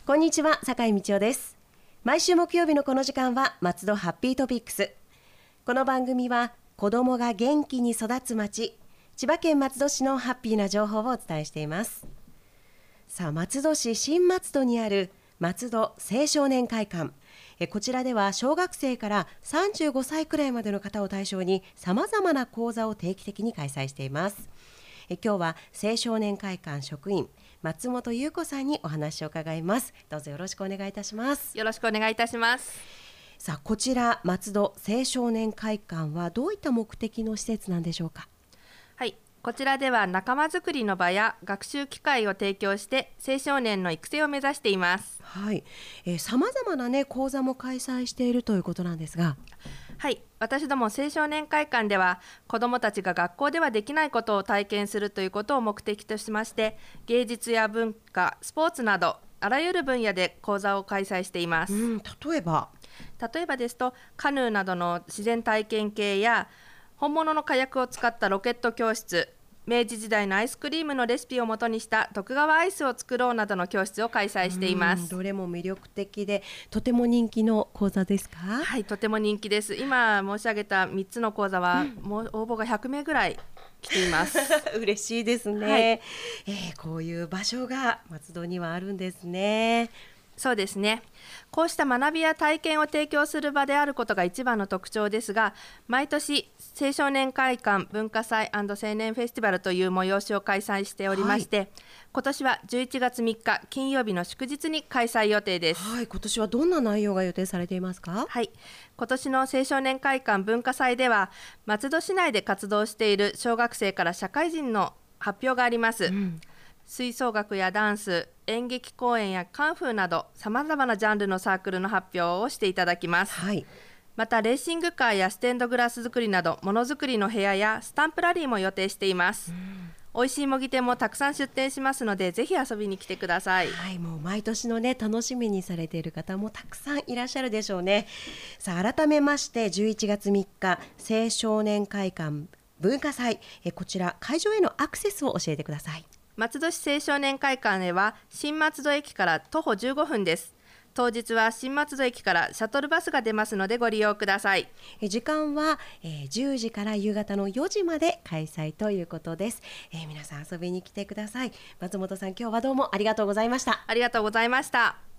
こんにちは、坂井道夫です。毎週木曜日のこの時間は松戸ハッピートピックス。この番組は子どもが元気に育つ町、千葉県松戸市のハッピーな情報をお伝えしています。さあ、松戸市新松戸にある松戸青少年会館、こちらでは小学生から35歳くらいまでの方を対象にさまざまな講座を定期的に開催しています。今日は青少年会館職員松本優子さんにお話を伺います。どうぞよろしくお願いいたします。 よろしくお願いいたします。 さあ、こちら松戸青少年会館はどういった目的の施設なんでしょうか。 はい、こちらでは仲間づくりの場や学習機会を提供して青少年の育成を目指しています。 はい、さまざまな講座も開催しているということなんですが。 はい、私ども青少年会館では子どもたちが学校ではできないことを体験するということを目的としまして、芸術や文化、スポーツなどあらゆる分野で講座を開催しています。 例えばですとカヌーなどの自然体験系や本物の火薬を使ったロケット教室、明治時代のアイスクリームのレシピをもとにした徳川アイスを作ろうなどの教室を開催しています。 どれも魅力的でとても人気の講座ですか。 はい、とても人気です。今申し上げた3つの講座は、もう応募が100名ぐらい来ています嬉しいですね、こういう場所が松戸にはあるんですね。 そうですね。こうした学びや体験を提供する場であることが一番の特徴ですが、毎年青少年会館文化祭&青年フェスティバルという催しを開催しておりまして、今年は11月3日金曜日の祝日に開催予定です。 今年はどんな内容が予定されていますか。 今年の青少年会館文化祭では松戸市内で活動している小学生から社会人の発表があります。吹奏楽やダンス、演劇公演やカンフーなどさまざまなジャンルのサークルの発表をしていただきます。またレーシングカーやステンドグラス作りなどものづくりの部屋やスタンプラリーも予定しています。美味しい模擬店もたくさん出店しますので、ぜひ遊びに来てください。 もう毎年の楽しみにされている方もたくさんいらっしゃるでしょうね。さあ、改めまして11月3日青少年会館文化祭、こちら会場へのアクセスを教えてください。 松戸市青少年会館では新松戸駅から徒歩15分です。当日は新松戸駅からシャトルバスが出ますのでご利用ください。 時間は10時から夕方の4時まで開催ということです。皆さん遊びに来てください。松本さん、今日はどうもありがとうございました。 ありがとうございました。